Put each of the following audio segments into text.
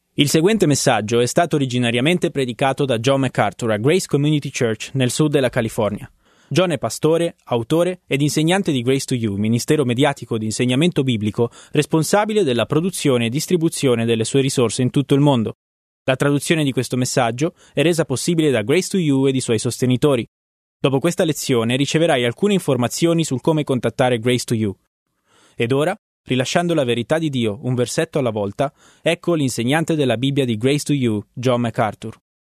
Il seguente messaggio è stato originariamente predicato da John MacArthur a Grace Community Church nel sud della California. John è pastore, autore ed insegnante di Grace to You, ministero mediatico di insegnamento biblico responsabile della produzione e distribuzione delle sue risorse in tutto il mondo. La traduzione di questo messaggio è resa possibile da Grace to You ed i suoi sostenitori. Dopo questa lezione riceverai alcune informazioni sul come contattare Grace to You. Ed ora, rilasciando la verità di Dio un versetto alla volta, ecco l'insegnante della Bibbia di Grace to You, John MacArthur.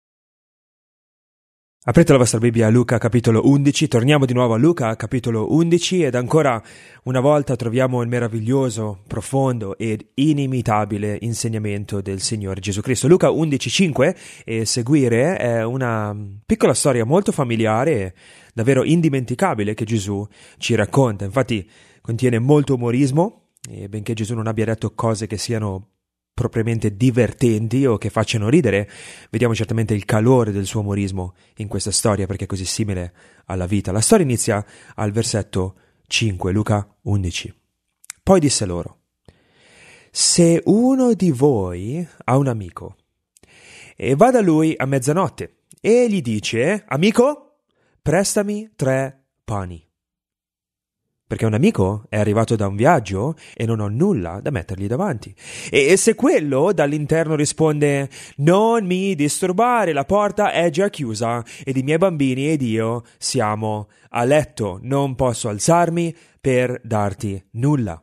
Aprite la vostra Bibbia a Luca capitolo 11, torniamo di nuovo a Luca capitolo 11 ed ancora una volta troviamo il meraviglioso, profondo ed inimitabile insegnamento del Signore Gesù Cristo. Luca 11,5 e seguire è una piccola storia molto familiare, davvero indimenticabile che Gesù ci racconta. Infatti contiene molto umorismo e benché Gesù non abbia detto cose che siano propriamente divertenti o che facciano ridere, vediamo certamente il calore del suo umorismo in questa storia perché è così simile alla vita. La storia inizia al versetto 5, Luca 11. Poi disse loro: se uno di voi ha un amico e va da lui a mezzanotte e gli dice: amico, prestami 3 pani. Perché un amico è arrivato da un viaggio e non ho nulla da mettergli davanti. E se quello dall'interno risponde: non mi disturbare, la porta è già chiusa ed i miei bambini ed io siamo a letto, non posso alzarmi per darti nulla.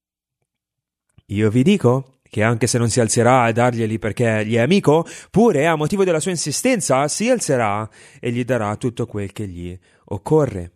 Io vi dico che anche se non si alzerà a darglieli perché gli è amico, pure a motivo della sua insistenza si alzerà e gli darà tutto quel che gli occorre.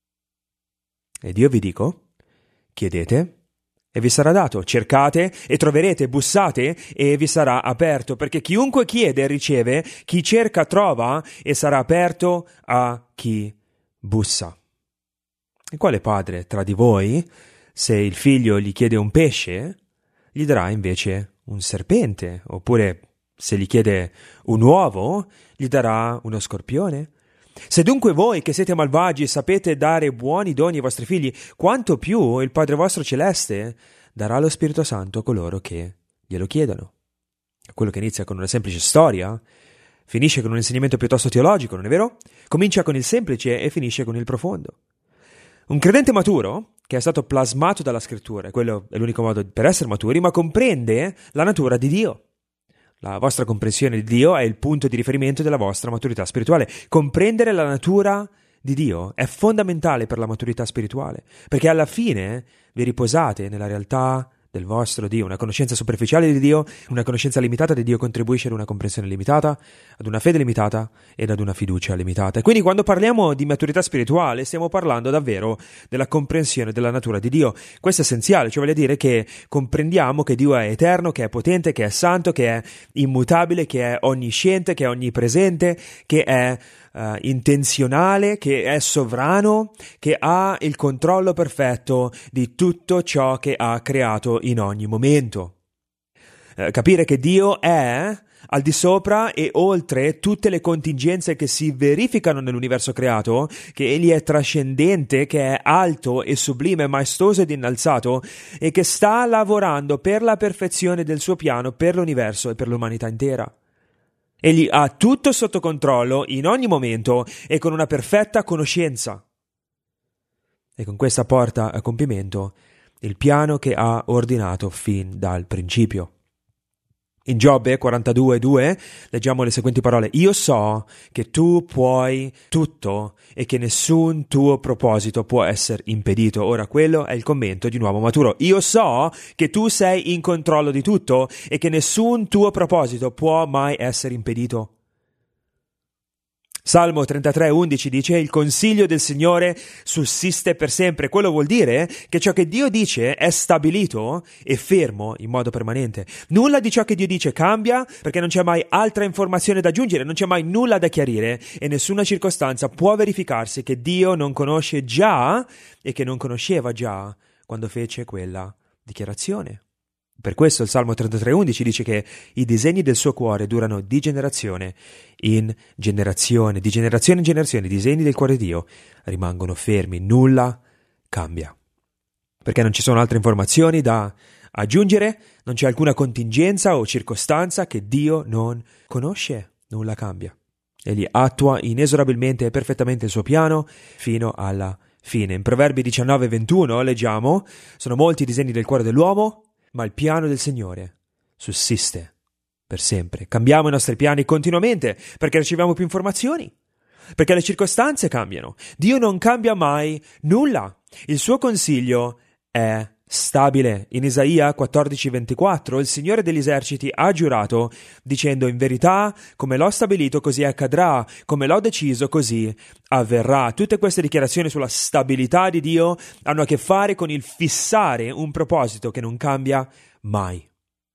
Ed io vi dico: chiedete e vi sarà dato, cercate e troverete, bussate e vi sarà aperto, perché chiunque chiede riceve, chi cerca trova e sarà aperto a chi bussa. E quale padre tra di voi, se il figlio gli chiede un pesce, gli darà invece un serpente? Oppure se gli chiede un uovo, gli darà uno scorpione? Se dunque voi che siete malvagi sapete dare buoni doni ai vostri figli, quanto più il Padre vostro celeste darà lo Spirito Santo a coloro che glielo chiedono. Quello che inizia con una semplice storia finisce con un insegnamento piuttosto teologico, non è vero? Comincia con il semplice e finisce con il profondo. Un credente maturo, che è stato plasmato dalla Scrittura, quello è l'unico modo per essere maturi, ma comprende la natura di Dio. La vostra comprensione di Dio è il punto di riferimento della vostra maturità spirituale. Comprendere la natura di Dio è fondamentale per la maturità spirituale, perché alla fine vi riposate nella realtà del vostro Dio. Una conoscenza superficiale di Dio, una conoscenza limitata di Dio contribuisce ad una comprensione limitata, ad una fede limitata ed ad una fiducia limitata. E quindi quando parliamo di maturità spirituale stiamo parlando davvero della comprensione della natura di Dio. Questo è essenziale, cioè vuol dire che comprendiamo che Dio è eterno, che è potente, che è santo, che è immutabile, che è onnisciente, che è onnipresente, che è intenzionale, che è sovrano, che ha il controllo perfetto di tutto ciò che ha creato in ogni momento. Capire che Dio è al di sopra e oltre tutte le contingenze che si verificano nell'universo creato, che Egli è trascendente, che è alto e sublime, maestoso ed innalzato e che sta lavorando per la perfezione del suo piano per l'universo e per l'umanità intera. Egli ha tutto sotto controllo in ogni momento e con una perfetta conoscenza. E con questa porta a compimento il piano che ha ordinato fin dal principio. In Giobbe 42:2 leggiamo le seguenti parole: io so che tu puoi tutto e che nessun tuo proposito può essere impedito. Ora quello è il commento di un uomo maturo. Io so che tu sei in controllo di tutto e che nessun tuo proposito può mai essere impedito. Salmo 33:11 dice: il consiglio del Signore sussiste per sempre. Quello vuol dire che ciò che Dio dice è stabilito e fermo in modo permanente. Nulla di ciò che Dio dice cambia, perché non c'è mai altra informazione da aggiungere, non c'è mai nulla da chiarire e nessuna circostanza può verificarsi che Dio non conosce già e che non conosceva già quando fece quella dichiarazione. Per questo il Salmo 33:11 dice che i disegni del suo cuore durano di generazione in generazione, i disegni del cuore di Dio rimangono fermi, nulla cambia. Perché non ci sono altre informazioni da aggiungere, non c'è alcuna contingenza o circostanza che Dio non conosce, nulla cambia. Egli attua inesorabilmente e perfettamente il suo piano fino alla fine. In Proverbi 19:21 leggiamo: sono molti i disegni del cuore dell'uomo, ma il piano del Signore sussiste per sempre. Cambiamo i nostri piani continuamente perché riceviamo più informazioni, perché le circostanze cambiano. Dio non cambia mai nulla. Il suo consiglio è stabile. In Isaia 14:24 il Signore degli eserciti ha giurato dicendo: in verità, come l'ho stabilito così accadrà, come l'ho deciso così avverrà. Tutte queste dichiarazioni sulla stabilità di Dio hanno a che fare con il fissare un proposito che non cambia mai.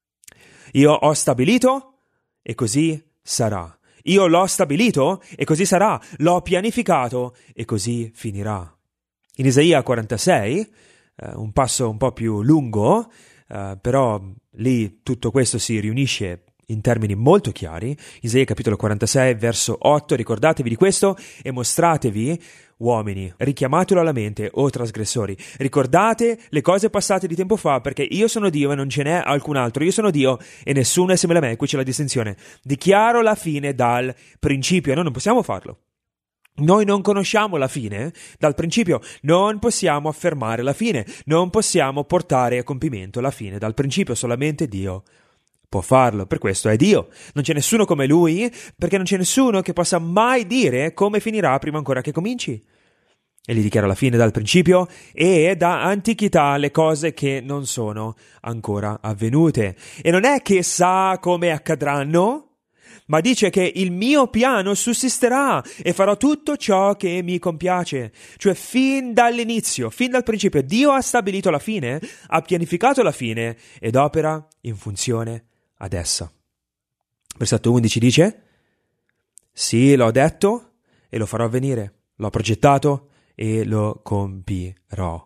Io ho stabilito e così sarà. Io l'ho stabilito e così sarà. L'ho pianificato e così finirà. In Isaia 46, un passo un po' più lungo, però lì tutto questo si riunisce in termini molto chiari. Isaia capitolo 46, verso 8, ricordatevi di questo e mostratevi, uomini, richiamatelo alla mente, o trasgressori. Ricordate le cose passate di tempo fa, perché io sono Dio e non ce n'è alcun altro. Io sono Dio e nessuno è simile a me. Qui c'è la distinzione. Dichiaro la fine dal principio. Noi non possiamo farlo. Noi non conosciamo la fine dal principio, non possiamo affermare la fine, non possiamo portare a compimento la fine dal principio, solamente Dio può farlo, per questo è Dio. Non c'è nessuno come Lui, perché non c'è nessuno che possa mai dire come finirà prima ancora che cominci. Egli dichiara la fine dal principio e da antichità le cose che non sono ancora avvenute. E non è che sa come accadranno, ma dice che il mio piano sussisterà e farò tutto ciò che mi compiace. Cioè fin dall'inizio, fin dal principio, Dio ha stabilito la fine, ha pianificato la fine ed opera in funzione ad essa. Versetto 11 dice: sì, l'ho detto e lo farò avvenire, l'ho progettato e lo compirò.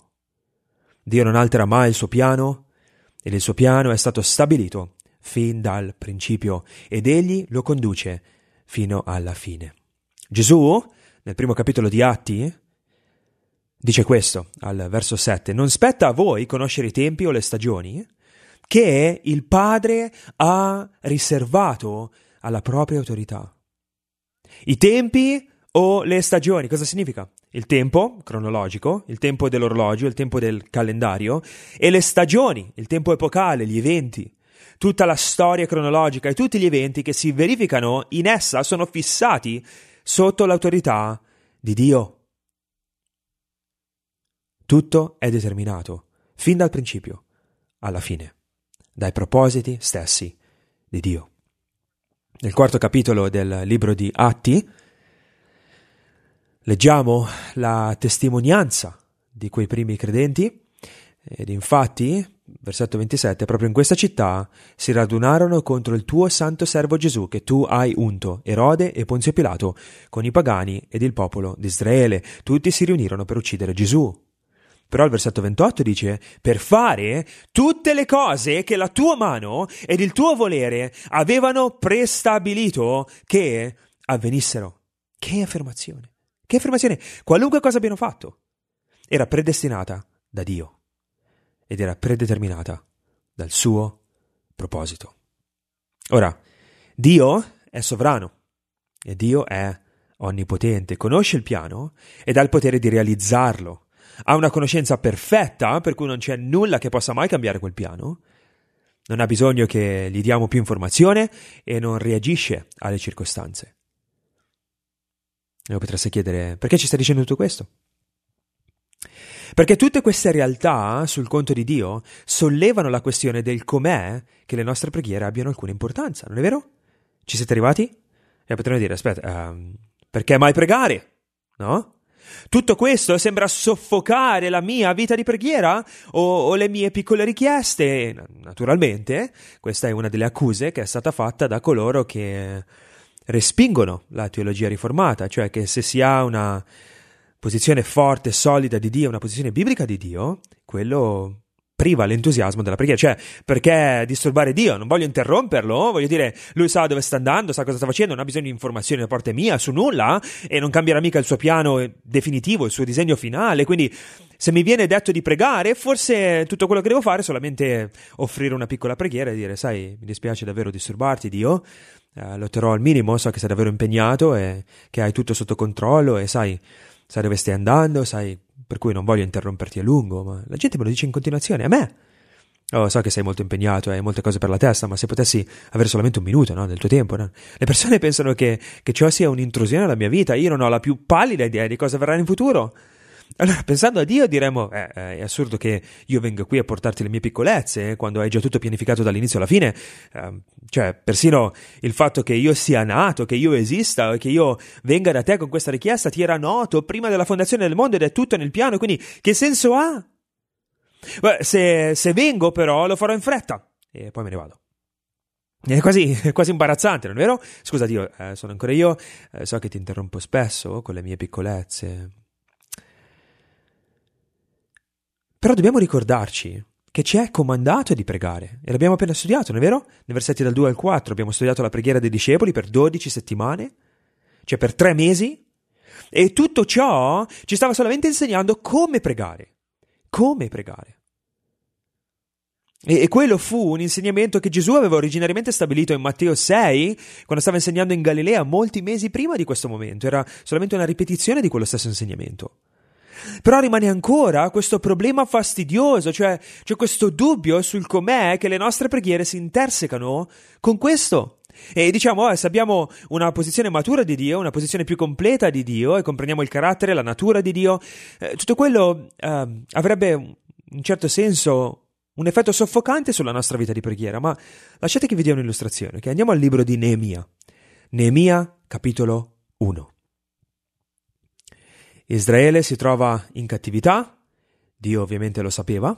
Dio non altera mai il suo piano ed il suo piano è stato stabilito fin dal principio ed egli lo conduce fino alla fine. Gesù, nel primo capitolo di Atti, dice questo al verso 7: non spetta a voi conoscere i tempi o le stagioni che il Padre ha riservato alla propria autorità. I tempi o le stagioni, cosa significa? Il tempo cronologico, il tempo dell'orologio, il tempo del calendario, e le stagioni, il tempo epocale, gli eventi. Tutta la storia cronologica e tutti gli eventi che si verificano in essa sono fissati sotto l'autorità di Dio. Tutto è determinato, fin dal principio alla fine, dai propositi stessi di Dio. Nel quarto capitolo del libro di Atti leggiamo la testimonianza di quei primi credenti ed infatti, versetto 27, proprio in questa città si radunarono contro il tuo santo servo Gesù che tu hai unto, Erode e Ponzio Pilato, con i pagani ed il popolo di Israele. Tutti si riunirono per uccidere Gesù. Però il versetto 28 dice: per fare tutte le cose che la tua mano ed il tuo volere avevano prestabilito che avvenissero. Che affermazione! Che affermazione! Qualunque cosa abbiano fatto era predestinata da Dio ed era predeterminata dal suo proposito. Ora, Dio è sovrano e Dio è onnipotente, conosce il piano ed ha il potere di realizzarlo. Ha una conoscenza perfetta, per cui non c'è nulla che possa mai cambiare quel piano. Non ha bisogno che gli diamo più informazione e non reagisce alle circostanze. E potreste chiedere: perché ci sta dicendo tutto questo? Perché tutte queste realtà sul conto di Dio sollevano la questione del com'è che le nostre preghiere abbiano alcuna importanza, non è vero? Ci siete arrivati? E potremmo dire: aspetta, perché mai pregare? No? Tutto questo sembra soffocare la mia vita di preghiera o le mie piccole richieste. Naturalmente, questa è una delle accuse che è stata fatta da coloro che respingono la teologia riformata, cioè che se si ha una posizione forte, solida di Dio, una posizione biblica di Dio, quello priva l'entusiasmo della preghiera. Cioè, perché disturbare Dio? Non voglio interromperlo, voglio dire, lui sa dove sta andando, sa cosa sta facendo, non ha bisogno di informazioni da parte mia su nulla, e non cambierà mica il suo piano definitivo, il suo disegno finale. Quindi se mi viene detto di pregare, forse tutto quello che devo fare è solamente offrire una piccola preghiera e dire: sai, mi dispiace davvero disturbarti, Dio, lotterò al minimo, so che sei davvero impegnato e che hai tutto sotto controllo e sai dove stai andando, sai, per cui non voglio interromperti a lungo. Ma la gente me lo dice in continuazione, a me. Oh, so che sei molto impegnato, hai molte cose per la testa, ma se potessi avere solamente un minuto, no, del tuo tempo, no? Le persone pensano che ciò sia un'intrusione nella mia vita, io non ho la più pallida idea di cosa verrà in futuro. Allora, pensando a Dio, diremmo, è assurdo che io venga qui a portarti le mie piccolezze, quando hai già tutto pianificato dall'inizio alla fine. Cioè, persino il fatto che io sia nato, che io esista, che io venga da te con questa richiesta, ti era noto prima della fondazione del mondo ed è tutto nel piano, quindi che senso ha? Beh, se vengo però lo farò in fretta e poi me ne vado. È quasi imbarazzante, non è vero? Scusa Dio, sono ancora io, so che ti interrompo spesso con le mie piccolezze. Però dobbiamo ricordarci che ci è comandato di pregare, e l'abbiamo appena studiato, non è vero? Nei versetti dal 2 al 4 abbiamo studiato la preghiera dei discepoli per 12 settimane, cioè per 3 mesi, e tutto ciò ci stava solamente insegnando come pregare. Come pregare. E quello fu un insegnamento che Gesù aveva originariamente stabilito in Matteo 6, quando stava insegnando in Galilea molti mesi prima di questo momento. Era solamente una ripetizione di quello stesso insegnamento. Però rimane ancora questo problema fastidioso, cioè c'è questo dubbio sul com'è che le nostre preghiere si intersecano con questo. E diciamo, se abbiamo una posizione matura di Dio, una posizione più completa di Dio, e comprendiamo il carattere, la natura di Dio, tutto quello avrebbe in certo senso un effetto soffocante sulla nostra vita di preghiera. Ma lasciate che vi dia un'illustrazione, che andiamo al libro di Neemia. Neemia, capitolo 1. Israele si trova in cattività, Dio ovviamente lo sapeva,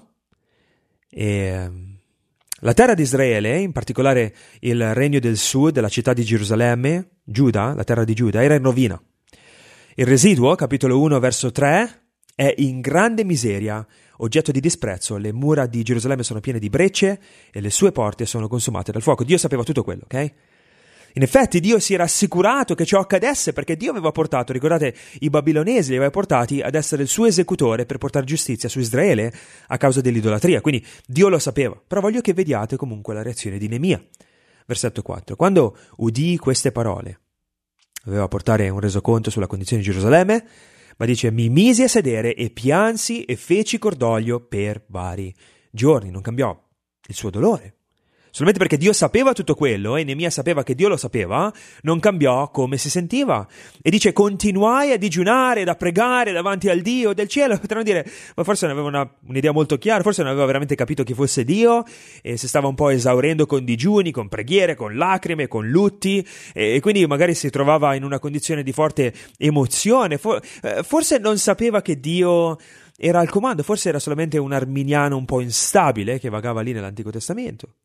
e la terra di Israele, in particolare il regno del sud, la città di Gerusalemme, Giuda, la terra di Giuda, era in rovina. Il residuo, capitolo 1, verso 3, è in grande miseria, oggetto di disprezzo. Le mura di Gerusalemme sono piene di brecce e le sue porte sono consumate dal fuoco. Dio sapeva tutto quello, ok? In effetti Dio si era assicurato che ciò accadesse perché Dio aveva portato, ricordate, i babilonesi li aveva portati ad essere il suo esecutore per portare giustizia su Israele a causa dell'idolatria, quindi Dio lo sapeva. Però voglio che vediate comunque la reazione di Neemia. Versetto 4. Quando udì queste parole, doveva portare un resoconto sulla condizione di Gerusalemme, ma dice: mi misi a sedere e piansi e feci cordoglio per vari giorni. Non cambiò il suo dolore. Solamente perché Dio sapeva tutto quello e Neemia sapeva che Dio lo sapeva, non cambiò come si sentiva. E dice: continuai a digiunare ed a pregare davanti al Dio del cielo. Potremmo dire, ma forse non aveva un'idea molto chiara, forse non aveva veramente capito chi fosse Dio, e si stava un po' esaurendo con digiuni, con preghiere, con lacrime, con lutti, e quindi magari si trovava in una condizione di forte emozione. Forse non sapeva che Dio era al comando, forse era solamente un arminiano un po' instabile che vagava lì nell'Antico Testamento.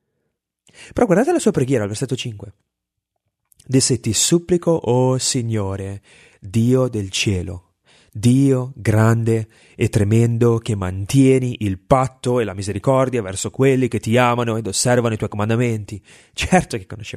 Però guardate la sua preghiera al versetto 5. Disse: ti supplico, o Signore, Dio del cielo, Dio grande e tremendo, che mantieni il patto e la misericordia verso quelli che ti amano ed osservano i tuoi comandamenti. Certo che conosceva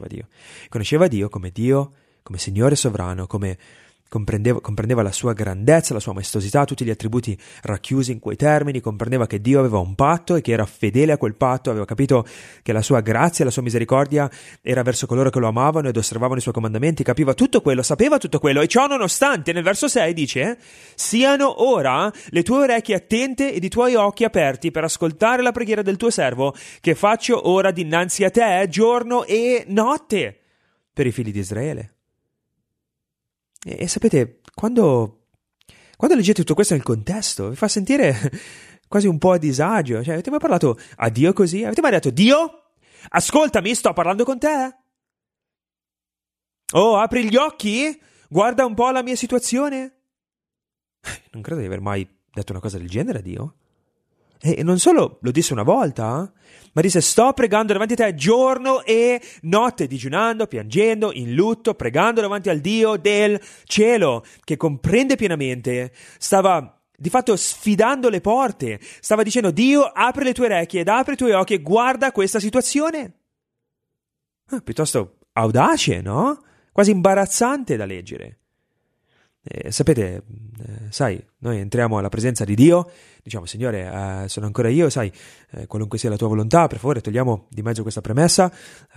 Dio come Signore sovrano, come comprendeva la sua grandezza, la sua maestosità, tutti gli attributi racchiusi in quei termini, comprendeva che Dio aveva un patto e che era fedele a quel patto, aveva capito che la sua grazia e la sua misericordia era verso coloro che lo amavano ed osservavano i suoi comandamenti, capiva tutto quello, sapeva tutto quello, e ciò nonostante nel verso 6 dice: siano ora le tue orecchie attente ed i tuoi occhi aperti per ascoltare la preghiera del tuo servo che faccio ora dinanzi a te giorno e notte per i figli di Israele. E sapete, quando leggete tutto questo nel contesto, vi fa sentire quasi un po' a disagio. Cioè, avete mai parlato a Dio così? Avete mai detto: Dio, ascoltami, sto parlando con te? Oh, apri gli occhi, guarda un po' la mia situazione. Non credo di aver mai detto una cosa del genere a Dio. E non solo lo disse una volta, ma disse: sto pregando davanti a te giorno e notte, digiunando, piangendo, in lutto, pregando davanti al Dio del cielo, che comprende pienamente. Stava di fatto sfidando le porte. Stava dicendo: Dio, apri le tue orecchie ed apri i tuoi occhi e guarda questa situazione. Piuttosto audace, no? Quasi imbarazzante da leggere. Sapete, sai, noi entriamo alla presenza di Dio, diciamo: Signore, sono ancora io, sai, qualunque sia la tua volontà, per favore togliamo di mezzo questa premessa,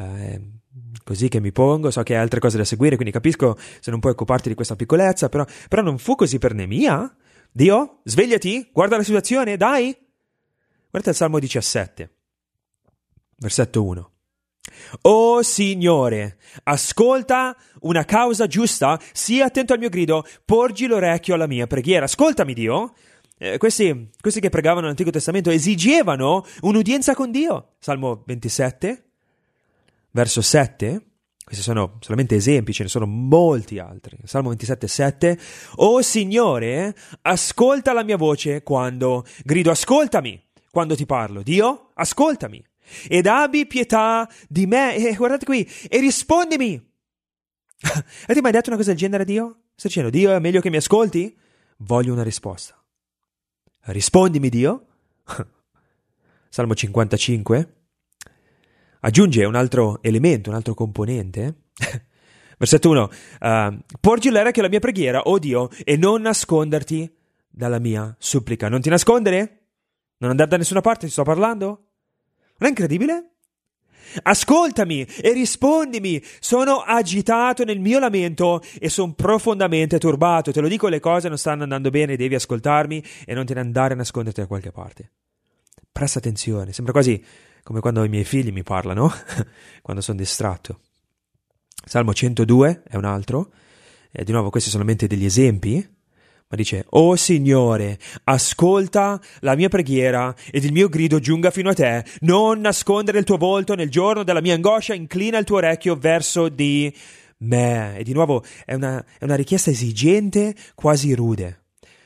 così che mi pongo, so che hai altre cose da seguire, quindi capisco se non puoi occuparti di questa piccolezza, però non fu così per Neemia. Dio, svegliati, guarda la situazione, dai! Guardate il Salmo 17, versetto 1. O Signore, ascolta una causa giusta, sii attento al mio grido, porgi l'orecchio alla mia preghiera. Ascoltami, Dio. Questi che pregavano nell'Antico Testamento esigevano un'udienza con Dio. Salmo 27, verso 7. Questi sono solamente esempi, ce ne sono molti altri. Salmo 27, 7. O Signore, ascolta la mia voce quando grido. Ascoltami quando ti parlo. Dio, ascoltami. Ed abbi pietà di me, guardate qui, e rispondimi. Avete mai detto una cosa del genere a Dio? Sto dicendo: Dio, è meglio che mi ascolti? Voglio una risposta. Rispondimi, Dio. Salmo 55 aggiunge un altro elemento, un altro componente. Versetto 1. Porgi l'orecchio alla mia preghiera, o Dio, e non nasconderti dalla mia supplica. Non ti nascondere? Non andare da nessuna parte, ti sto parlando? Non è incredibile? Ascoltami e rispondimi. Sono agitato nel mio lamento e sono profondamente turbato. Te lo dico, le cose non stanno andando bene, devi ascoltarmi e non te ne andare a nasconderti da qualche parte. Presta attenzione, sembra quasi come quando i miei figli mi parlano, quando sono distratto. Salmo 102 è un altro, e di nuovo questi sono solamente degli esempi. Ma dice: O Signore, ascolta la mia preghiera ed il mio grido giunga fino a te. Non nascondere il tuo volto nel giorno della mia angoscia, inclina il tuo orecchio verso di me. E di nuovo è una richiesta esigente, quasi rude.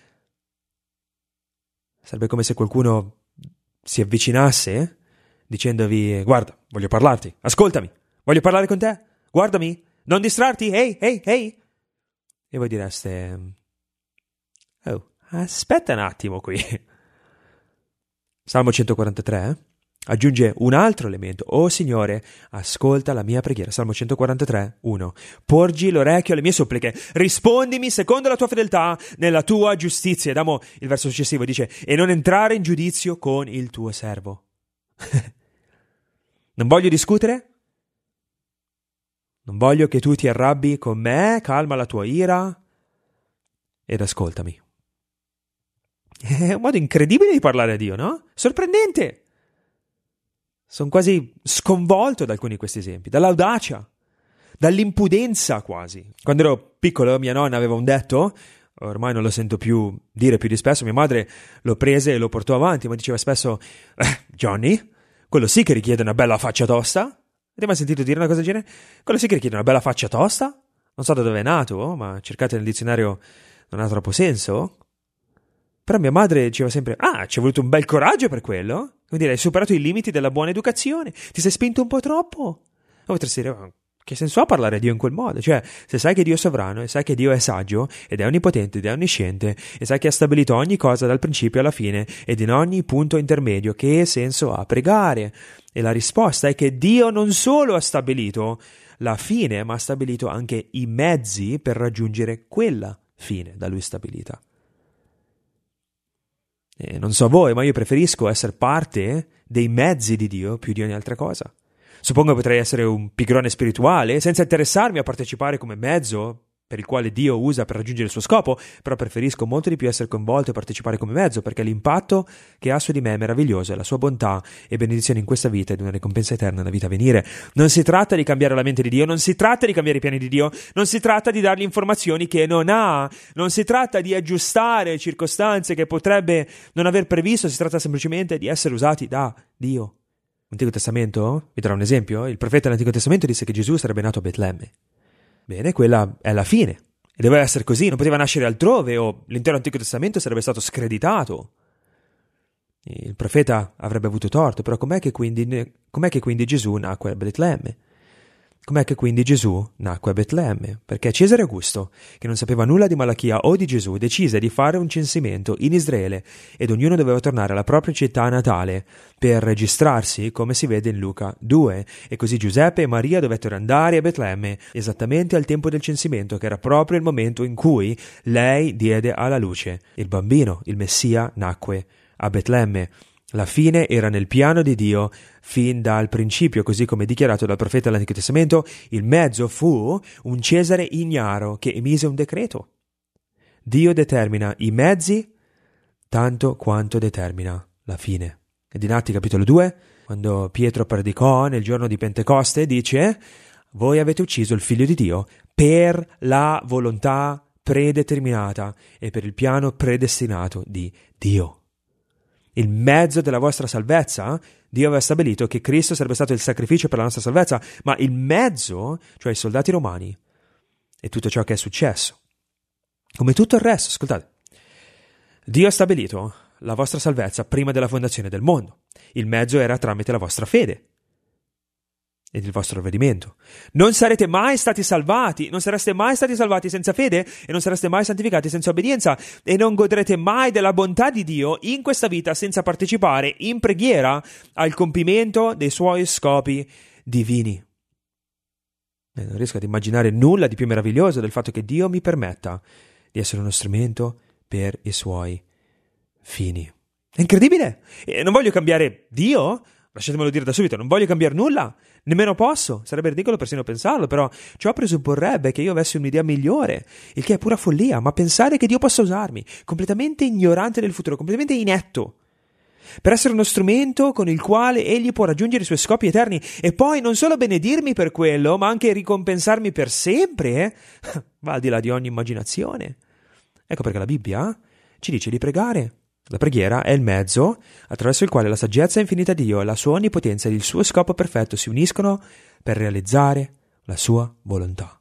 Sarebbe come se qualcuno si avvicinasse dicendovi: guarda, voglio parlarti, ascoltami, voglio parlare con te, guardami, non distrarti, ehi. E voi direste: oh, aspetta un attimo qui. Salmo 143 aggiunge un altro elemento. O Signore, ascolta la mia preghiera. Salmo 143, 1. Porgi l'orecchio alle mie suppliche, rispondimi secondo la tua fedeltà nella tua giustizia. Ed amo il verso successivo, dice: e non entrare in giudizio con il tuo servo. Non voglio discutere? Non voglio che tu ti arrabbi con me, calma la tua ira ed ascoltami. È un modo incredibile di parlare a Dio, no? Sorprendente! Sono quasi sconvolto da alcuni di questi esempi, dall'audacia, dall'impudenza quasi. Quando ero piccolo mia nonna aveva un detto, ormai non lo sento più dire più di spesso, mia madre lo prese e lo portò avanti, ma diceva spesso: Johnny, quello sì che richiede una bella faccia tosta. Avete mai sentito dire una cosa del genere? Quello sì che richiede una bella faccia tosta? Non so da dove è nato, ma cercate nel dizionario, non ha troppo senso. Però mia madre diceva sempre: ci è voluto un bel coraggio per quello. Vuol dire, hai superato i limiti della buona educazione, ti sei spinto un po' troppo. E potresti dire: che senso ha parlare a Dio in quel modo? Cioè, se sai che Dio è sovrano e sai che Dio è saggio ed è onnipotente ed è onnisciente e sai che ha stabilito ogni cosa dal principio alla fine ed in ogni punto intermedio, che senso ha pregare? E la risposta è che Dio non solo ha stabilito la fine, ma ha stabilito anche i mezzi per raggiungere quella fine da lui stabilita. E non so voi, ma io preferisco essere parte dei mezzi di Dio più di ogni altra cosa. Suppongo che potrei essere un pigrone spirituale senza interessarmi a partecipare come mezzo per il quale Dio usa per raggiungere il suo scopo, però preferisco molto di più essere coinvolto e partecipare come mezzo, perché l'impatto che ha su di me è meraviglioso e la sua bontà e benedizione in questa vita ed una ricompensa eterna nella vita a venire. Non si tratta di cambiare la mente di Dio, non si tratta di cambiare i piani di Dio, non si tratta di dargli informazioni che non ha, non si tratta di aggiustare circostanze che potrebbe non aver previsto, si tratta semplicemente di essere usati da Dio. L'Antico Testamento, vi darò un esempio, il profeta dell'Antico Testamento disse che Gesù sarebbe nato a Betlemme. Bene, quella è la fine. E doveva essere così, non poteva nascere altrove o l'intero Antico Testamento sarebbe stato screditato. Il profeta avrebbe avuto torto, però com'è che quindi Gesù nacque a Betlemme? Com'è che quindi Gesù nacque a Betlemme? Perché Cesare Augusto, che non sapeva nulla di Malachia o di Gesù, decise di fare un censimento in Israele ed ognuno doveva tornare alla propria città natale per registrarsi, come si vede in Luca 2. E così Giuseppe e Maria dovettero andare a Betlemme esattamente al tempo del censimento, che era proprio il momento in cui lei diede alla luce. Il bambino, il Messia, nacque a Betlemme. La fine era nel piano di Dio fin dal principio, così come dichiarato dal profeta dell'Antico Testamento. Il mezzo fu un Cesare ignaro che emise un decreto. Dio determina i mezzi tanto quanto determina la fine. Ed in Atti capitolo 2, quando Pietro predicò nel giorno di Pentecoste, dice: voi avete ucciso il Figlio di Dio per la volontà predeterminata e per il piano predestinato di Dio. Il mezzo della vostra salvezza, Dio aveva stabilito che Cristo sarebbe stato il sacrificio per la nostra salvezza, ma il mezzo, cioè i soldati romani, è tutto ciò che è successo. Come tutto il resto, ascoltate, Dio ha stabilito la vostra salvezza prima della fondazione del mondo. Il mezzo era tramite la vostra fede ed il vostro ravvedimento. Non sarete mai stati salvati, non sareste mai stati salvati senza fede e non sareste mai santificati senza obbedienza e non godrete mai della bontà di Dio in questa vita senza partecipare in preghiera al compimento dei suoi scopi divini. Non riesco ad immaginare nulla di più meraviglioso del fatto che Dio mi permetta di essere uno strumento per i suoi fini. È incredibile! E non voglio cambiare Dio, lasciatemelo dire da subito, non voglio cambiare nulla, nemmeno posso, sarebbe ridicolo persino pensarlo, però ciò presupporrebbe che io avessi un'idea migliore, il che è pura follia, ma pensare che Dio possa usarmi, completamente ignorante del futuro, completamente inetto, per essere uno strumento con il quale Egli può raggiungere i suoi scopi eterni e poi non solo benedirmi per quello, ma anche ricompensarmi per sempre, va al di là di ogni immaginazione. Ecco perché la Bibbia ci dice di pregare. La preghiera è il mezzo attraverso il quale la saggezza infinita di Dio e la sua onnipotenza ed il suo scopo perfetto si uniscono per realizzare la sua volontà.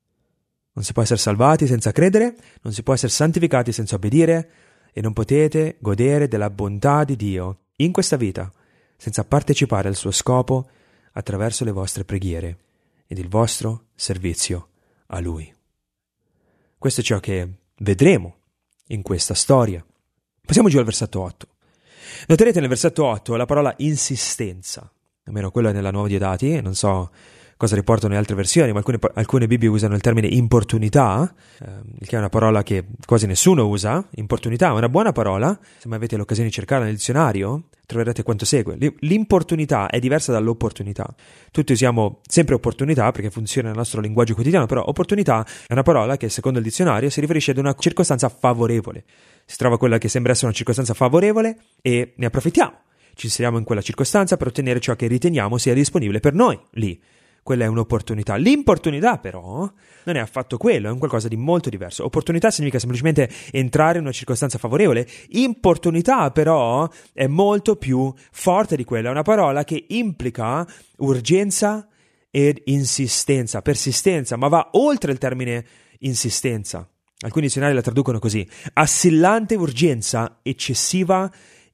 Non si può essere salvati senza credere, non si può essere santificati senza obbedire e non potete godere della bontà di Dio in questa vita senza partecipare al suo scopo attraverso le vostre preghiere ed il vostro servizio a Lui. Questo è ciò che vedremo in questa storia. Passiamo giù al versetto 8. Noterete nel versetto 8 la parola insistenza, almeno quella nella Nuova Diodati, non so cosa riportano le altre versioni, ma alcune Bibbie usano il termine importunità, che è una parola che quasi nessuno usa. Importunità è una buona parola, se mai avete l'occasione di cercarla nel dizionario troverete quanto segue. L'importunità è diversa dall'opportunità. Tutti usiamo sempre opportunità perché funziona nel nostro linguaggio quotidiano, però opportunità è una parola che secondo il dizionario si riferisce ad una circostanza favorevole. Si trova quella che sembra essere una circostanza favorevole e ne approfittiamo. Ci inseriamo in quella circostanza per ottenere ciò che riteniamo sia disponibile per noi lì. Quella è un'opportunità. L'importunità però non è affatto quello, è un qualcosa di molto diverso. Opportunità significa semplicemente entrare in una circostanza favorevole. Importunità però è molto più forte di quella, è una parola che implica urgenza ed insistenza, persistenza, ma va oltre il termine insistenza. Alcuni dizionari la traducono così: assillante urgenza, eccessiva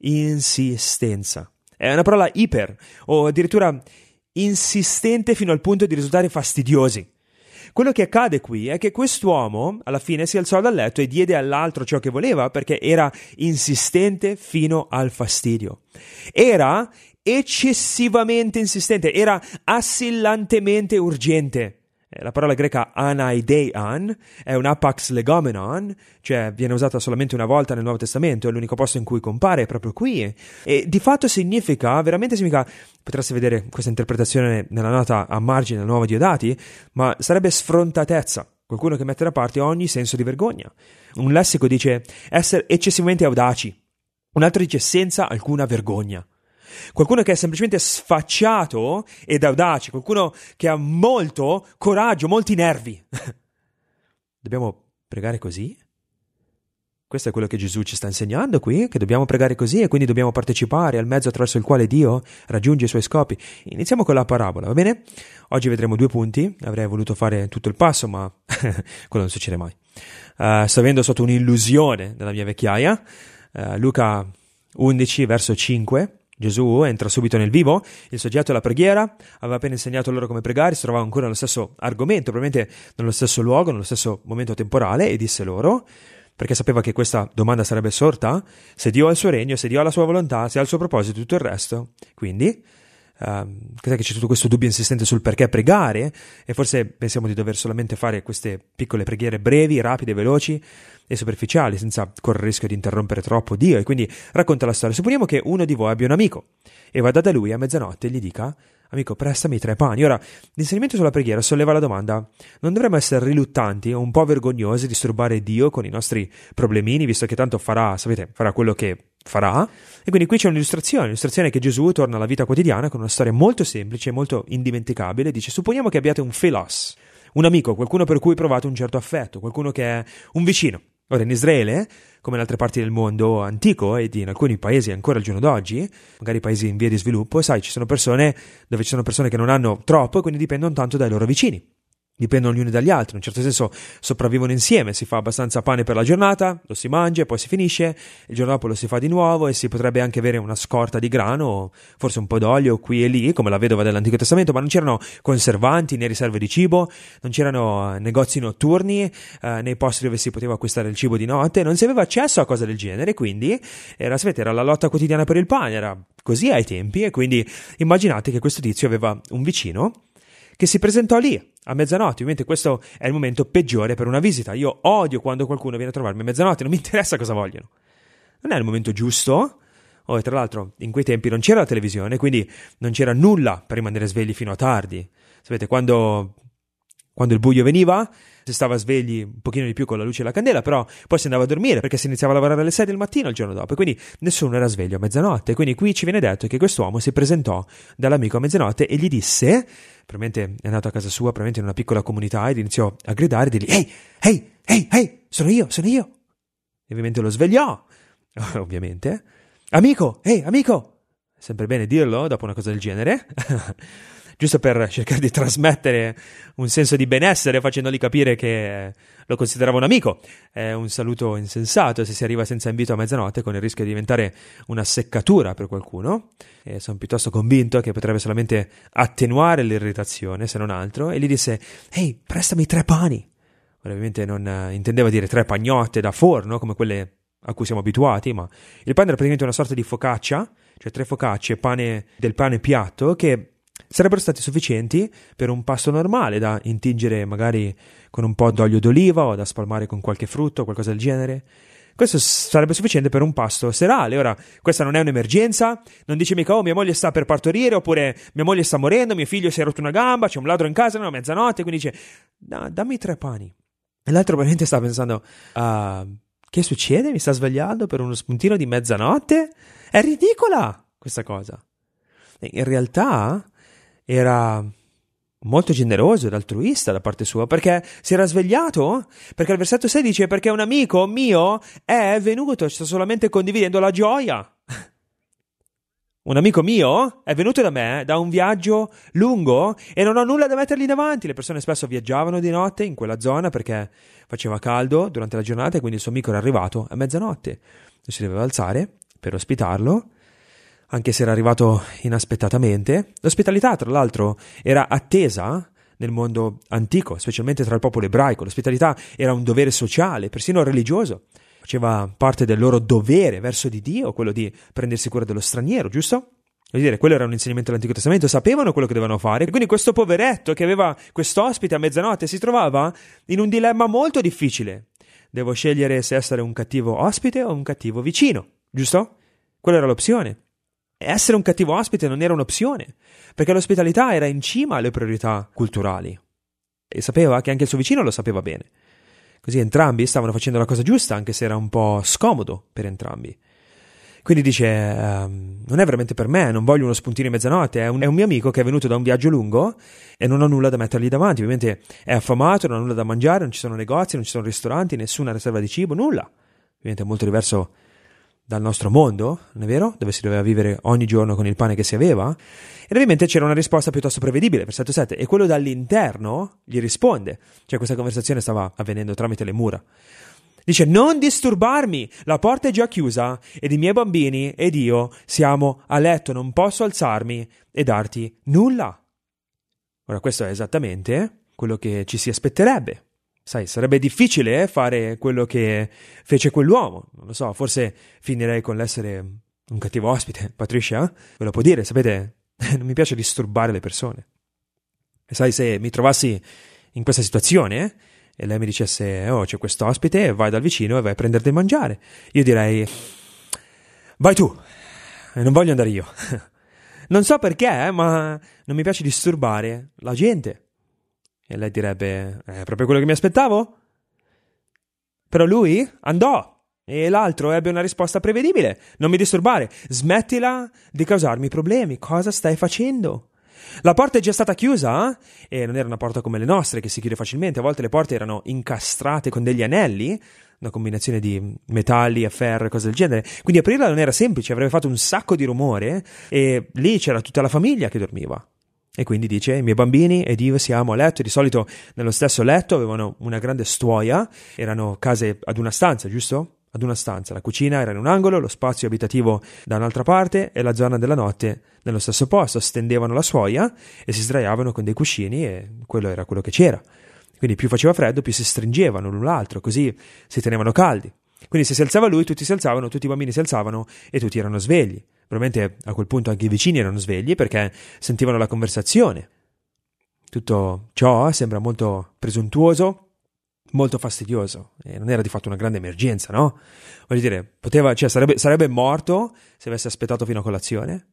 insistenza. È una parola iper o addirittura insistente fino al punto di risultare fastidiosi. Quello che accade qui è che quest'uomo alla fine si alzò dal letto e diede all'altro ciò che voleva perché era insistente fino al fastidio. Era eccessivamente insistente, era assillantemente urgente. La parola greca anaideian è un apax legomenon, cioè viene usata solamente una volta nel Nuovo Testamento, è l'unico posto in cui compare, proprio qui. E di fatto veramente significa, potreste vedere questa interpretazione nella nota a margine del Nuovo Diodati, ma sarebbe sfrontatezza, qualcuno che mette da parte ogni senso di vergogna. Un lessico dice essere eccessivamente audaci, un altro dice senza alcuna vergogna. Qualcuno che è semplicemente sfacciato ed audace, qualcuno che ha molto coraggio, molti nervi. Dobbiamo pregare così? Questo è quello che Gesù ci sta insegnando qui, che dobbiamo pregare così e quindi dobbiamo partecipare al mezzo attraverso il quale Dio raggiunge i suoi scopi. Iniziamo con la parabola, va bene? Oggi vedremo 2 punti, avrei voluto fare tutto il passo, ma quello non succede mai. Sto avendo sotto un'illusione nella mia vecchiaia, Luca 11, verso 5. Gesù entra subito nel vivo, il soggetto è la preghiera, aveva appena insegnato loro come pregare, si trovava ancora nello stesso argomento, probabilmente nello stesso luogo, nello stesso momento temporale, e disse loro, perché sapeva che questa domanda sarebbe sorta, se Dio ha il suo regno, se Dio ha la sua volontà, se ha il suo proposito, tutto il resto. Quindi, cos'è che c'è tutto questo dubbio insistente sul perché pregare, e forse pensiamo di dover solamente fare queste piccole preghiere brevi, rapide, veloci e superficiali, senza correre il rischio di interrompere troppo Dio. E quindi racconta la storia. Supponiamo che uno di voi abbia un amico e vada da lui a mezzanotte e gli dica: amico, prestami 3 pani. Ora, l'insegnamento sulla preghiera solleva la domanda: non dovremmo essere riluttanti o un po' vergognosi di disturbare Dio con i nostri problemini, visto che tanto farà, sapete, farà quello che farà? E quindi qui c'è un'illustrazione che Gesù torna alla vita quotidiana con una storia molto semplice, molto indimenticabile. Dice: supponiamo che abbiate un philos, un amico, qualcuno per cui provate un certo affetto, qualcuno che è un vicino. Ora, in Israele, come in altre parti del mondo antico ed in alcuni paesi ancora al giorno d'oggi, magari paesi in via di sviluppo, sai, ci sono persone dove ci sono persone che non hanno troppo e quindi dipendono tanto dai loro vicini. Dipendono gli uni dagli altri, in un certo senso sopravvivono insieme, si fa abbastanza pane per la giornata, lo si mangia, poi si finisce, il giorno dopo lo si fa di nuovo e si potrebbe anche avere una scorta di grano, forse un po' d'olio qui e lì, come la vedova dell'Antico Testamento, ma non c'erano conservanti né riserve di cibo, non c'erano negozi notturni nei posti dove si poteva acquistare il cibo di notte, non si aveva accesso a cose del genere, quindi era la lotta quotidiana per il pane, era così ai tempi, e quindi immaginate che questo tizio aveva un vicino che si presentò lì a mezzanotte. Ovviamente questo è il momento peggiore per una visita. Io odio quando qualcuno viene a trovarmi a mezzanotte, non mi interessa cosa vogliono. Non è il momento giusto. E tra l'altro in quei tempi non c'era la televisione, quindi non c'era nulla per rimanere svegli fino a tardi. Sapete, quando il buio veniva, si stava svegli un pochino di più con la luce e la candela, però poi si andava a dormire perché si iniziava a lavorare alle 6 del mattino il giorno dopo, e quindi nessuno era sveglio a mezzanotte. Quindi qui ci viene detto che quest'uomo si presentò dall'amico a mezzanotte e gli disse, probabilmente è andato a casa sua, probabilmente in una piccola comunità, ed iniziò a gridare, e dirgli: ehi, sono io. E ovviamente lo svegliò, ovviamente. Amico, è sempre bene dirlo dopo una cosa del genere, giusto per cercare di trasmettere un senso di benessere, facendogli capire che lo considerava un amico. È un saluto insensato se si arriva senza invito a mezzanotte, con il rischio di diventare una seccatura per qualcuno, e sono piuttosto convinto che potrebbe solamente attenuare l'irritazione, se non altro. E gli disse: ehi, prestami 3 pani. Ora, ovviamente non intendeva dire 3 pagnotte da forno come quelle a cui siamo abituati, ma il pane era praticamente una sorta di focaccia, cioè 3 focacce, del pane piatto, che sarebbero stati sufficienti per un pasto normale, da intingere magari con un po' d'olio d'oliva o da spalmare con qualche frutto o qualcosa del genere. Questo sarebbe sufficiente per un pasto serale. Ora, questa non è un'emergenza, non dice mica: oh, mia moglie sta per partorire, oppure mia moglie sta morendo, mio figlio si è rotto una gamba, c'è un ladro in casa, no, mezzanotte, quindi dice: no, dammi 3 pani. E l'altro probabilmente sta pensando: che succede? Mi sta svegliando per uno spuntino di mezzanotte? È ridicola questa cosa. In realtà era molto generoso ed altruista da parte sua, perché si era svegliato, perché il versetto 6 dice: perché un amico mio è venuto, sta solamente condividendo la gioia. Un amico mio è venuto da me da un viaggio lungo e non ho nulla da mettergli davanti. Le persone spesso viaggiavano di notte in quella zona perché faceva caldo durante la giornata, e quindi il suo amico era arrivato a mezzanotte e si doveva alzare per ospitarlo, anche se era arrivato inaspettatamente. L'ospitalità, tra l'altro, era attesa nel mondo antico, specialmente tra il popolo ebraico. L'ospitalità era un dovere sociale, persino religioso. Faceva parte del loro dovere verso di Dio, quello di prendersi cura dello straniero, giusto? Vuol dire, quello era un insegnamento dell'Antico Testamento, sapevano quello che dovevano fare. Quindi questo poveretto che aveva quest'ospite a mezzanotte si trovava in un dilemma molto difficile. Devo scegliere se essere un cattivo ospite o un cattivo vicino, giusto? Quella era l'opzione. Essere un cattivo ospite non era un'opzione, perché l'ospitalità era in cima alle priorità culturali. E sapeva che anche il suo vicino lo sapeva bene. Così entrambi stavano facendo la cosa giusta, anche se era un po' scomodo per entrambi. Quindi dice: non è veramente per me, non voglio uno spuntino in mezzanotte, è un mio amico che è venuto da un viaggio lungo e non ho nulla da mettergli davanti. Ovviamente è affamato, non ha nulla da mangiare, non ci sono negozi, non ci sono ristoranti, nessuna riserva di cibo, nulla. Ovviamente è molto diverso dal nostro mondo, non è vero? Dove si doveva vivere ogni giorno con il pane che si aveva. E ovviamente c'era una risposta piuttosto prevedibile, versetto 7, e quello dall'interno gli risponde. Cioè questa conversazione stava avvenendo tramite le mura. Dice: non disturbarmi, la porta è già chiusa ed i miei bambini ed io siamo a letto, non posso alzarmi e darti nulla. Ora, questo è esattamente quello che ci si aspetterebbe. Sai, sarebbe difficile fare quello che fece quell'uomo. Non lo so, forse finirei con l'essere un cattivo ospite. Patricia, ve lo può dire, sapete, non mi piace disturbare le persone. E sai, se mi trovassi in questa situazione e lei mi dicesse: oh, c'è questo ospite, vai dal vicino e vai a prendere del mangiare, io direi: vai tu, non voglio andare io. Non so perché, ma non mi piace disturbare la gente. E lei direbbe: è proprio quello che mi aspettavo? Però lui andò e l'altro ebbe una risposta prevedibile: non mi disturbare, smettila di causarmi problemi, cosa stai facendo? La porta è già stata chiusa e non era una porta come le nostre che si chiude facilmente. A volte le porte erano incastrate con degli anelli, una combinazione di metalli e ferro e cose del genere, quindi aprirla non era semplice, avrebbe fatto un sacco di rumore e lì c'era tutta la famiglia che dormiva. E quindi dice: i miei bambini ed io siamo a letto, e di solito nello stesso letto avevano una grande stuoia, erano case ad una stanza, giusto? Ad una stanza, la cucina era in un angolo, lo spazio abitativo da un'altra parte e la zona della notte nello stesso posto. Stendevano la stuoia e si sdraiavano con dei cuscini e quello era quello che c'era. Quindi più faceva freddo, più si stringevano l'un l'altro, così si tenevano caldi. Quindi se si alzava lui, tutti si alzavano, tutti i bambini si alzavano e tutti erano svegli. Probabilmente a quel punto anche i vicini erano svegli perché sentivano la conversazione. Tutto ciò sembra molto presuntuoso, molto fastidioso, e non era di fatto una grande emergenza, no? Voglio dire, sarebbe morto se avesse aspettato fino a colazione.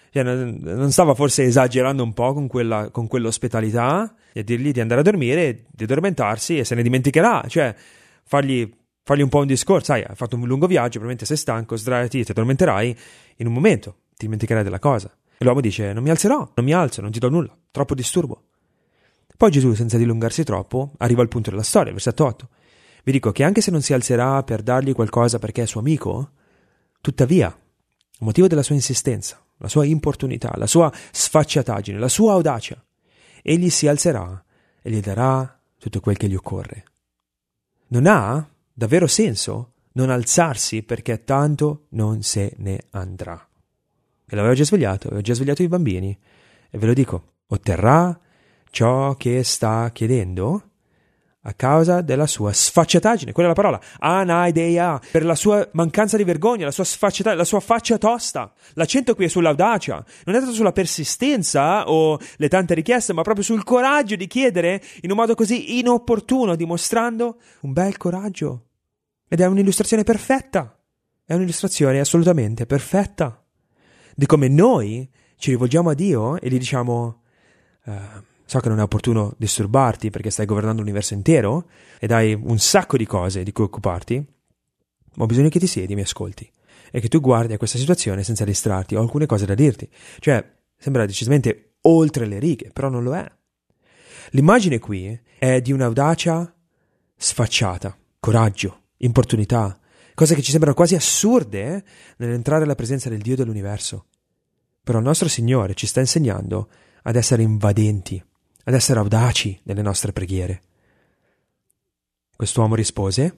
Non stava forse esagerando un po' con quell'ospitalità e a dirgli di andare a dormire, di addormentarsi e se ne dimenticherà, cioè fargli un po' un discorso: sai, hai fatto un lungo viaggio, probabilmente sei stanco, sdraiati, ti addormenterai in un momento, ti dimenticherai della cosa. E l'uomo dice: non mi alzerò, non mi alzo, non ti do nulla, troppo disturbo. Poi Gesù, senza dilungarsi troppo, arriva al punto della storia, versetto 8. Vi dico che anche se non si alzerà per dargli qualcosa perché è suo amico, tuttavia, a motivo della sua insistenza, la sua importunità, la sua sfacciataggine, la sua audacia, egli si alzerà e gli darà tutto quel che gli occorre. Non ha davvero senso non alzarsi perché tanto non se ne andrà. E l'aveva già svegliato, aveva già svegliato i bambini, e ve lo dico, otterrà ciò che sta chiedendo a causa della sua sfacciataggine, quella è la parola, anaideia, per la sua mancanza di vergogna, la sua sfacciataggine, la sua faccia tosta. L'accento qui è sull'audacia, non è tanto sulla persistenza o le tante richieste, ma proprio sul coraggio di chiedere in un modo così inopportuno, dimostrando un bel coraggio. Ed è un'illustrazione perfetta, è un'illustrazione assolutamente perfetta di come noi ci rivolgiamo a Dio e gli diciamo: so che non è opportuno disturbarti perché stai governando l'universo intero ed hai un sacco di cose di cui occuparti, ma ho bisogno che ti siedi e mi ascolti e che tu guardi a questa situazione senza distrarti. Ho alcune cose da dirti. Cioè, sembra decisamente oltre le righe, però non lo è. L'immagine qui è di un'audacia sfacciata, coraggio, importunità, cose che ci sembrano quasi assurde nell'entrare alla presenza del Dio dell'universo. Però il nostro Signore ci sta insegnando ad essere invadenti, ad essere audaci nelle nostre preghiere. Quest'uomo rispose,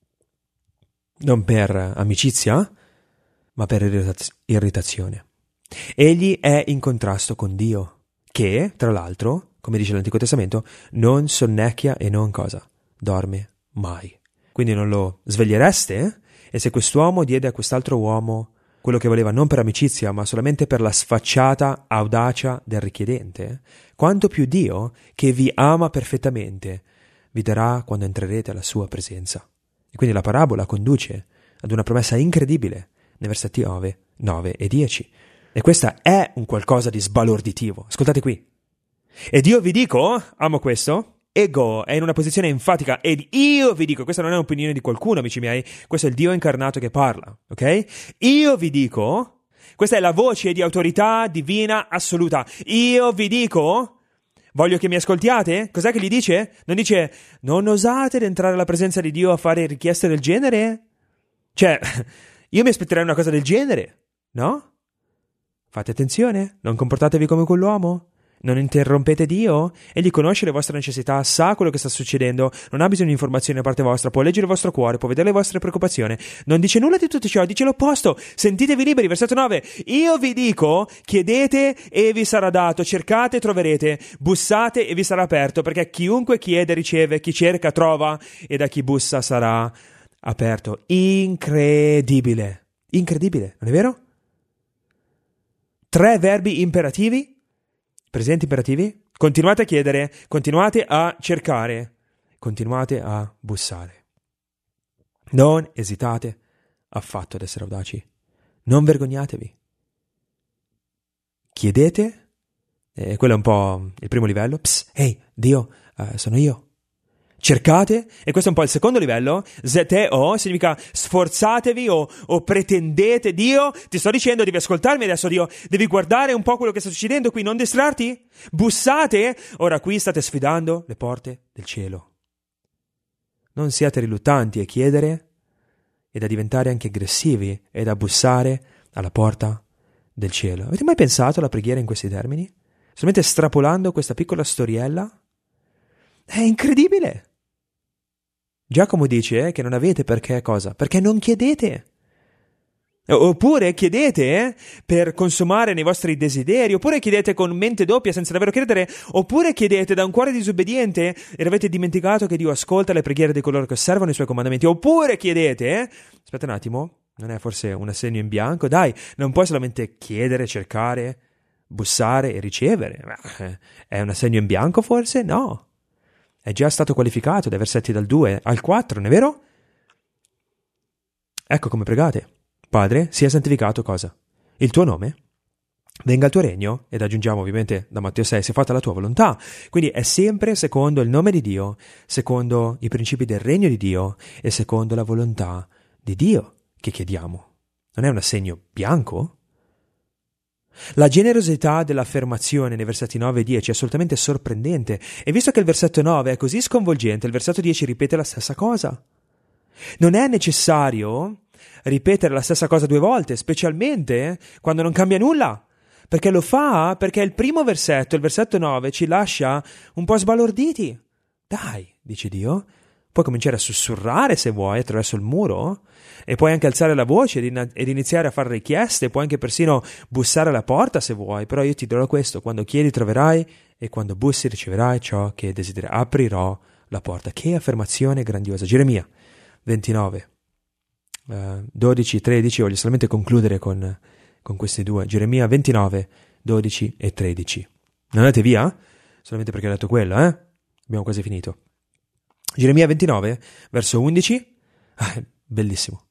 non per amicizia, ma per irritazione. Egli è in contrasto con Dio, che, tra l'altro, come dice l'Antico Testamento, non sonnecchia e non cosa? Dorme mai. Quindi non lo svegliereste? E se quest'uomo diede a quest'altro uomo quello che voleva non per amicizia, ma solamente per la sfacciata audacia del richiedente, quanto più Dio, che vi ama perfettamente, vi darà quando entrerete alla sua presenza. E quindi la parabola conduce ad una promessa incredibile nei versetti 9 e 10. E questa è un qualcosa di sbalorditivo. Ascoltate qui. Ed io vi dico, amo questo, ego è in una posizione enfatica, ed io vi dico, questa non è un'opinione di qualcuno, amici miei, questo è il Dio incarnato che parla, ok? Io vi dico, questa è la voce di autorità divina assoluta, io vi dico, voglio che mi ascoltiate? Cos'è che gli dice? Non dice, non osate ad entrare alla presenza di Dio a fare richieste del genere? Cioè, io mi aspetterei una cosa del genere, no? Fate attenzione, non comportatevi come quell'uomo. Non interrompete Dio? Egli conosce le vostre necessità, sa quello che sta succedendo, non ha bisogno di informazioni da parte vostra, può leggere il vostro cuore, può vedere le vostre preoccupazioni. Non dice nulla di tutto ciò, dice l'opposto. Sentitevi liberi, versetto 9. Io vi dico, chiedete e vi sarà dato, cercate e troverete, bussate e vi sarà aperto, perché chiunque chiede riceve, chi cerca trova e da chi bussa sarà aperto. Incredibile, incredibile, non è vero? 3 verbi imperativi. Presenti imperativi? Continuate a chiedere, continuate a cercare, continuate a bussare. Non esitate affatto ad essere audaci. Non vergognatevi. Chiedete, quello è un po' il primo livello. Ehi, Dio, sono io. Cercate, e questo è un po' il secondo livello. Zeteo significa sforzatevi o pretendete. Dio, ti sto dicendo, devi ascoltarmi adesso, Dio, devi guardare un po' quello che sta succedendo qui, non distrarti. Bussate, ora qui state sfidando le porte del cielo. Non siate riluttanti a chiedere ed a diventare anche aggressivi ed a bussare alla porta del cielo. Avete mai pensato alla preghiera in questi termini? Solamente estrapolando questa piccola storiella? È incredibile! Giacomo dice che non avete perché cosa? Perché non chiedete. Oppure chiedete per consumare nei vostri desideri, oppure chiedete con mente doppia senza davvero credere, oppure chiedete da un cuore disobbediente ed avete dimenticato che Dio ascolta le preghiere di coloro che osservano i suoi comandamenti, oppure chiedete, aspetta un attimo, non è forse un assegno in bianco? Dai, non puoi solamente chiedere, cercare, bussare e ricevere. È un assegno in bianco forse? No. È già stato qualificato dai versetti dal 2 al 4, non è vero? Ecco come pregate. Padre, sia santificato cosa? Il tuo nome? Venga il tuo regno, ed aggiungiamo ovviamente da Matteo 6, sia fatta la tua volontà. Quindi è sempre secondo il nome di Dio, secondo i principi del regno di Dio e secondo la volontà di Dio che chiediamo. Non è un assegno bianco? La generosità dell'affermazione nei versetti 9 e 10 è assolutamente sorprendente, e visto che il versetto 9 è così sconvolgente, il versetto 10 ripete la stessa cosa. Non è necessario ripetere la stessa cosa 2 volte, specialmente quando non cambia nulla, perché lo fa perché il primo versetto, il versetto 9, ci lascia un po' sbalorditi. Dai, dice Dio, puoi cominciare a sussurrare se vuoi attraverso il muro, e puoi anche alzare la voce ed iniziare a fare richieste, puoi anche persino bussare alla porta se vuoi, però io ti dirò questo: quando chiedi troverai e quando bussi riceverai ciò che desideri. Aprirò la porta. Che affermazione grandiosa. Geremia 29, 12, 13, voglio solamente concludere con questi 2. Geremia 29, 12 e 13. Non andate via? Solamente perché ho detto quello, Abbiamo quasi finito. Geremia 29, verso 11. Bellissimo.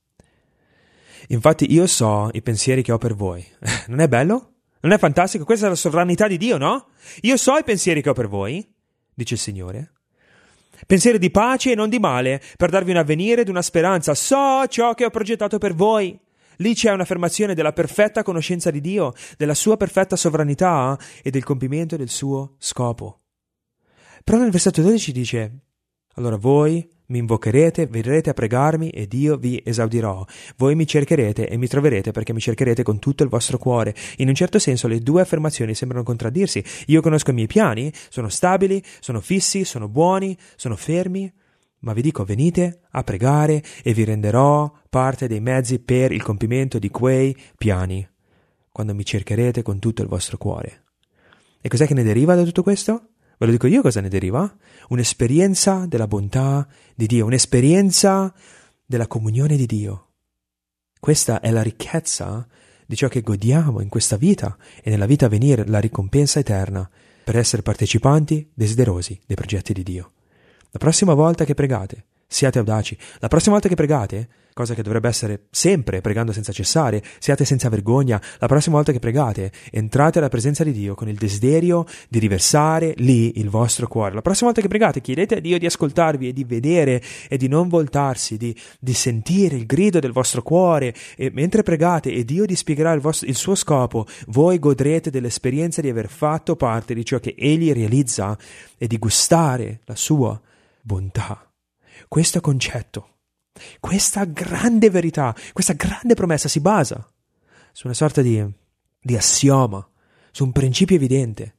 Infatti io so i pensieri che ho per voi. Non è bello? Non è fantastico? Questa è la sovranità di Dio, no? Io so i pensieri che ho per voi, dice il Signore. Pensieri di pace e non di male, per darvi un avvenire ed una speranza. So ciò che ho progettato per voi. Lì c'è un'affermazione della perfetta conoscenza di Dio, della sua perfetta sovranità e del compimento del suo scopo. Però nel versetto 12 dice: allora voi mi invocherete, verrete a pregarmi ed io vi esaudirò. Voi mi cercherete e mi troverete perché mi cercherete con tutto il vostro cuore. In un certo senso le 2 affermazioni sembrano contraddirsi. Io conosco i miei piani, sono stabili, sono fissi, sono buoni, sono fermi, ma vi dico: venite a pregare e vi renderò parte dei mezzi per il compimento di quei piani, quando mi cercherete con tutto il vostro cuore. E cos'è che ne deriva da tutto questo? Ve lo dico io cosa ne deriva? Un'esperienza della bontà di Dio, un'esperienza della comunione di Dio. Questa è la ricchezza di ciò che godiamo in questa vita e nella vita a venire, la ricompensa eterna per essere partecipanti desiderosi dei progetti di Dio. La prossima volta che pregate, siate audaci. La prossima volta che pregate, cosa che dovrebbe essere sempre pregando senza cessare, siate senza vergogna. La prossima volta che pregate, entrate alla presenza di Dio con il desiderio di riversare lì il vostro cuore. La prossima volta che pregate, chiedete a Dio di ascoltarvi e di vedere e di non voltarsi, di sentire il grido del vostro cuore, e mentre pregate e Dio dispiegherà il suo scopo, voi godrete dell'esperienza di aver fatto parte di ciò che Egli realizza e di gustare la sua bontà. Questo concetto, questa grande verità, questa grande promessa si basa su una sorta di assioma, su un principio evidente,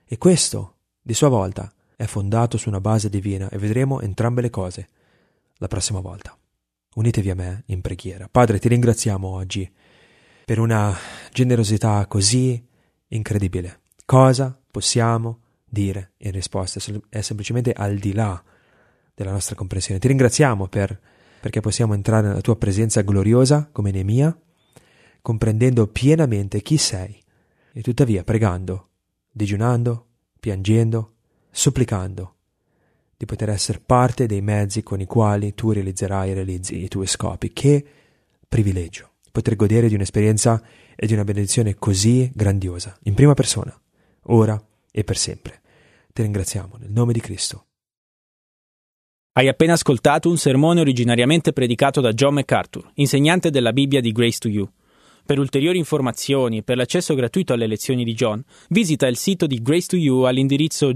E questo, di sua volta, è fondato su una base divina e vedremo entrambe le cose la prossima volta. Unitevi a me in preghiera. Padre, ti ringraziamo oggi per una generosità così incredibile. Cosa possiamo dire in risposta? È semplicemente al di là della nostra comprensione. Ti ringraziamo perché possiamo entrare nella tua presenza gloriosa come Neemia, comprendendo pienamente chi sei e tuttavia pregando, digiunando, piangendo, supplicando di poter essere parte dei mezzi con i quali tu realizzerai e realizzi i tuoi scopi. Che privilegio poter godere di un'esperienza e di una benedizione così grandiosa, in prima persona, ora e per sempre. Ti ringraziamo nel nome di Cristo. Hai appena ascoltato un sermone originariamente predicato da John MacArthur, insegnante della Bibbia di Grace to You. Per ulteriori informazioni e per l'accesso gratuito alle lezioni di John, visita il sito di Grace to You all'indirizzo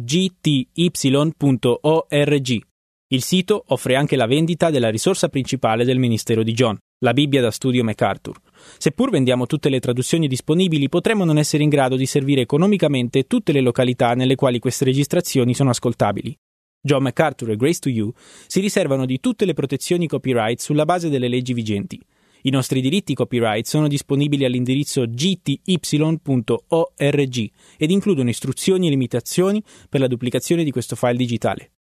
gty.org. Il sito offre anche la vendita della risorsa principale del ministero di John, la Bibbia da studio MacArthur. Seppur vendiamo tutte le traduzioni disponibili, potremmo non essere in grado di servire economicamente tutte le località nelle quali queste registrazioni sono ascoltabili. John MacArthur e Grace to You si riservano di tutte le protezioni copyright sulla base delle leggi vigenti. I nostri diritti copyright sono disponibili all'indirizzo gty.org ed includono istruzioni e limitazioni per la duplicazione di questo file digitale.